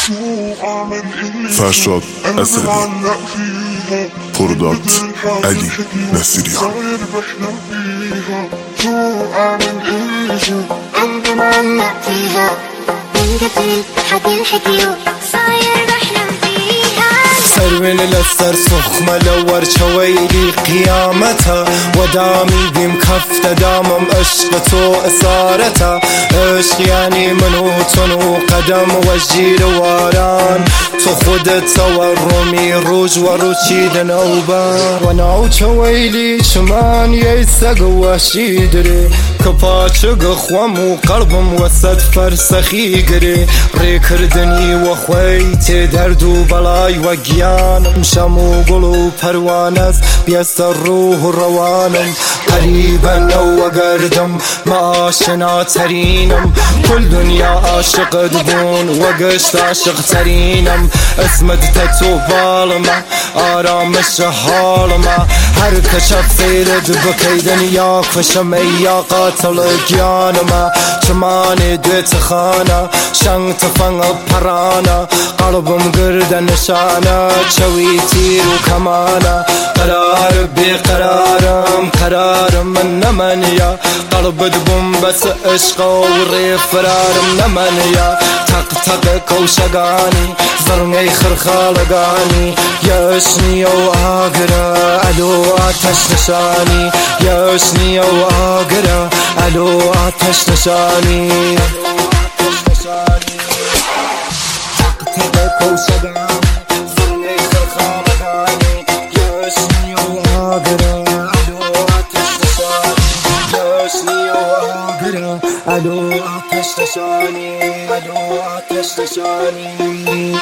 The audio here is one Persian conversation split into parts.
فرشاد اسدی، خرداد علی نصیریان. سرمن لسر سخمة لور شويلي قيامتها ودامي بمكفت دامم عشقتو إصارتها عشق يعني منوتن وقدم وجيل واران تخدت والرومي روج وروشيد نوبان وناو شويلي شمان يسق وشيدري كباشق خوام وقلبم وسط فرسخي قري ريكردني وخويتي دردو بلاي وقيانم شمو قلو پروانز بيست الروح روانم قريبا وقردم ما آشنا ترينم كل دنيا عاشق دبون وقشت عاشق ترينم اسمت تتو بالما آرامش حالما هر کشف سیرد بکی دنیا کشم ایا قاتل گیانما چمان دویت خانه شنگ تفنگ پرانا قلبم گرد نشانه چوی تیر و کمانه قرار قرارم من نمانیا قلب دبم بس عشق و ری فرارم نمانیا تق کوشگانی زرنگی خرخالگانی یاشنی و آگره علو آتش نشانی یاشنی و آگره علو آتش نشانی تق کوشگانی زرنگی خرخالگانی یاشنی و آگره علو آتش نشانی یاشنی و آگره علو آتش نشانی علو آتش نشانی.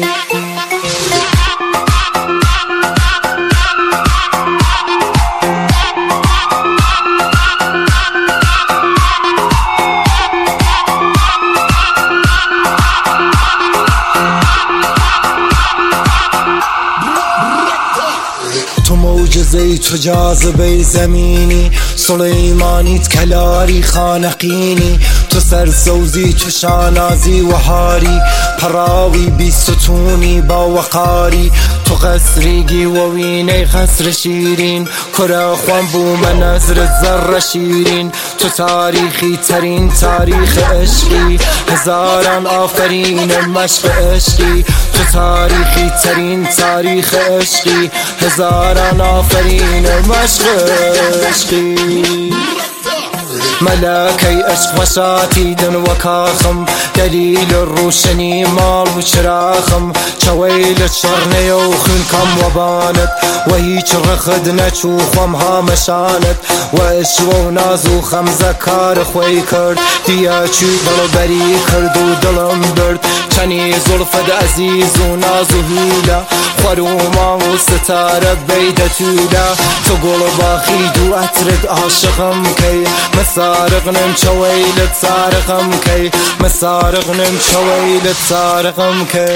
تو معجزه تو جاذبه زمینی سلیمانیت کلاری خانقینی تو سرسوزی تو شانازی و هاری پراوی بی ستونی با وقاری تو قصریگی و وینه قصر شیرین کرا خوان بو من نظر زر شیرین تو تاریخی ترین تاریخ عشقی هزاران آفرین مشق عشقی تو تاریخی ترین تاریخ عشقی هزاران آفرین مشق عشقی ملاكي عشق وساتيد وكاخم دليل الروشني مال وشراخم شويل الشرني وخن كم وبانت وهيج رخدنا تشوخم ها مشانت واشو نازو خمزة كار خوي كرد ديا چو دل بري كرد و دلم برد چني زلفد عزيز و نازو هيلا خروما و ستارة بيدتولا تقول باخي دو اترد عاشقم كي مسارقنم شويلت سارقم كي مسارقنم شويلت سارقم كي.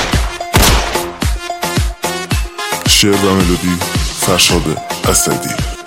شعر و ملودی فرشاد اسدی.